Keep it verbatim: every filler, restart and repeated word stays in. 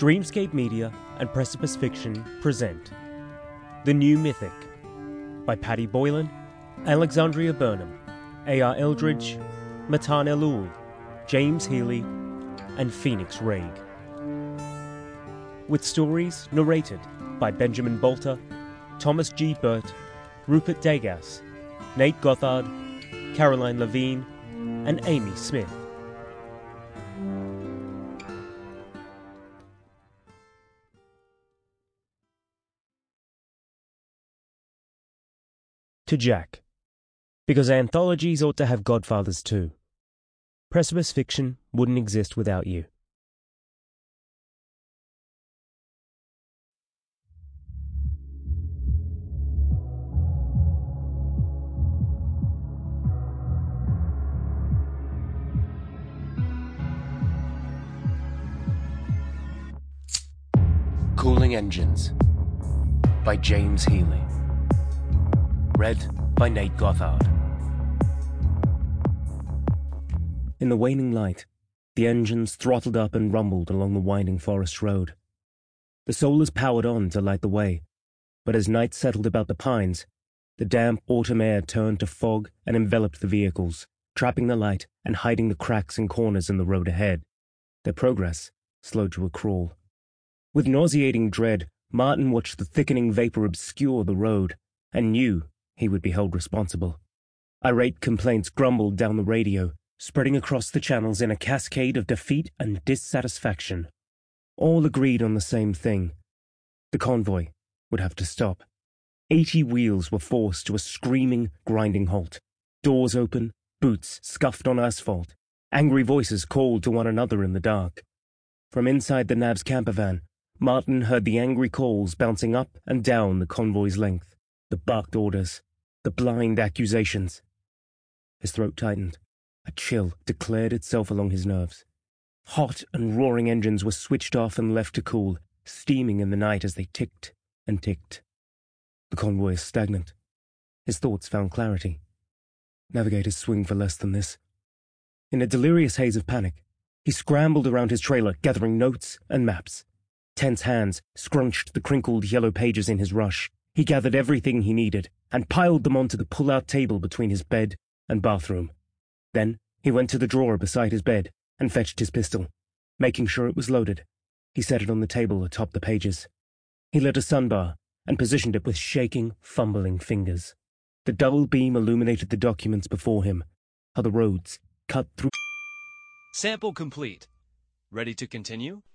Dreamscape Media and Precipice Fiction present The New Mythic by Paddy Boylan, Alexandria Burnham, A R Eldridge, Matan Elul, James Healy, and Phoenix Raig. With stories narrated by Benjamin Bolter, Thomas G. Burt, Rupert Degas, Nate Gothard, Caroline Levine, and Amy Smith. To Jack, because anthologies ought to have godfathers too. Precipice Fiction wouldn't exist without you. Cooling Engines by James Healy. Read by Nate Gothard. In the waning light, the engines throttled up and rumbled along the winding forest road. The solars powered on to light the way, but as night settled about the pines, the damp autumn air turned to fog and enveloped the vehicles, trapping the light and hiding the cracks and corners in the road ahead. Their progress slowed to a crawl. With nauseating dread, Martin watched the thickening vapor obscure the road, and knew he would be held responsible. Irate complaints grumbled down the radio, spreading across the channels in a cascade of defeat and dissatisfaction. All agreed on the same thing. The convoy would have to stop. Eighty wheels were forced to a screaming, grinding halt. Doors open, boots scuffed on asphalt. Angry voices called to one another in the dark. From inside the Nav's campervan, Martin heard the angry calls bouncing up and down the convoy's length, the barked orders, the blind accusations. His throat tightened. A chill declared itself along his nerves. Hot and roaring engines were switched off and left to cool, steaming in the night as they ticked and ticked. The convoy is stagnant. His thoughts found clarity. Navigators swing for less than this. In a delirious haze of panic, he scrambled around his trailer, gathering notes and maps. Tense hands scrunched the crinkled yellow pages in his rush. He gathered everything he needed and piled them onto the pull-out table between his bed and bathroom. Then he went to the drawer beside his bed and fetched his pistol. Making sure it was loaded, he set it on the table atop the pages. He lit a sunbar and positioned it with shaking, fumbling fingers. The double beam illuminated the documents before him, how the roads cut through... Sample complete. Ready to continue?